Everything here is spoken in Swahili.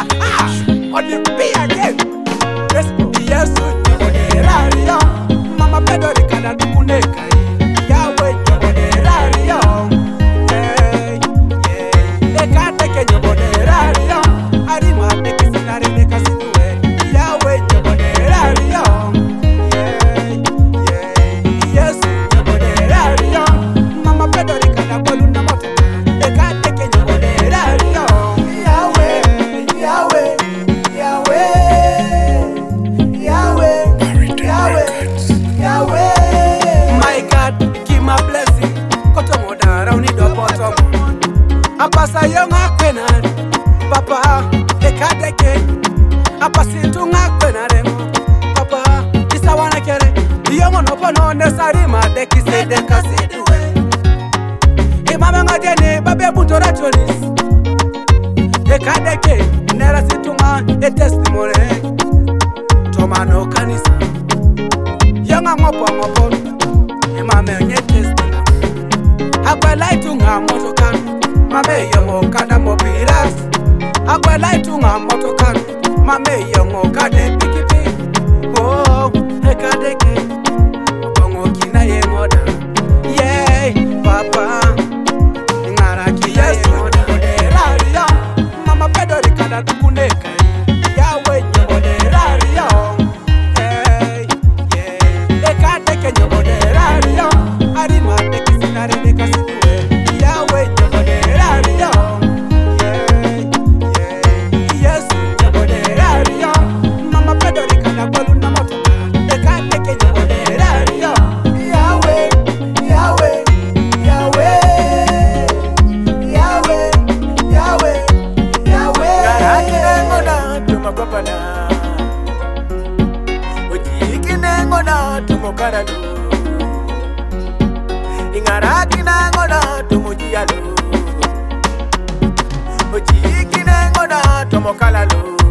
On the beat again. Yes, Nyaboderario. Mama Pedro Ricada Dukuneka. Yahweh Nyaboderario. Hey, yeah. Ekateke Nyaboderario. Arima teke sinare neka sinue. Yahweh Nyaboderario. Yes, Nyaboderario. Mama Pedro Ricada Boluna Moto. Ekateke Nyaboderario. Apasa yonga kwenari Papa ekadeke Apasitu nga kwenare Papa isawana kere Yongo nopono nesarima deki sedeka sidiwe Imame nga jene babe buntora chonis Ekadeke nera situnga testimony Tomano kanisa Yonga ngopo Imame nye testimony Akwela itunga motokan Mame yongo kada mobiras Akwela itunga motokan Mame yongo kade pikipi Oh, ekadeke Bongo kina ye moda Yeah, papa Ngara kina ye moda Nyaboderario Mama Pedro Ricada Dukuneka Yahweh Nyaboderario Hey, yeah Ekadeke Nyaboderario Arima teke sinare neka sinue Yahweh Nyaboderario Yes, Nyaboderario Mama Pedro Ricada Boluna Moto Ekadeke Nyaboderario Yahweh Ngarakina tumapapana Ojikine ngona tumokaranu Ingarakina ngona tumujialu Ojikine ngona tumokalalu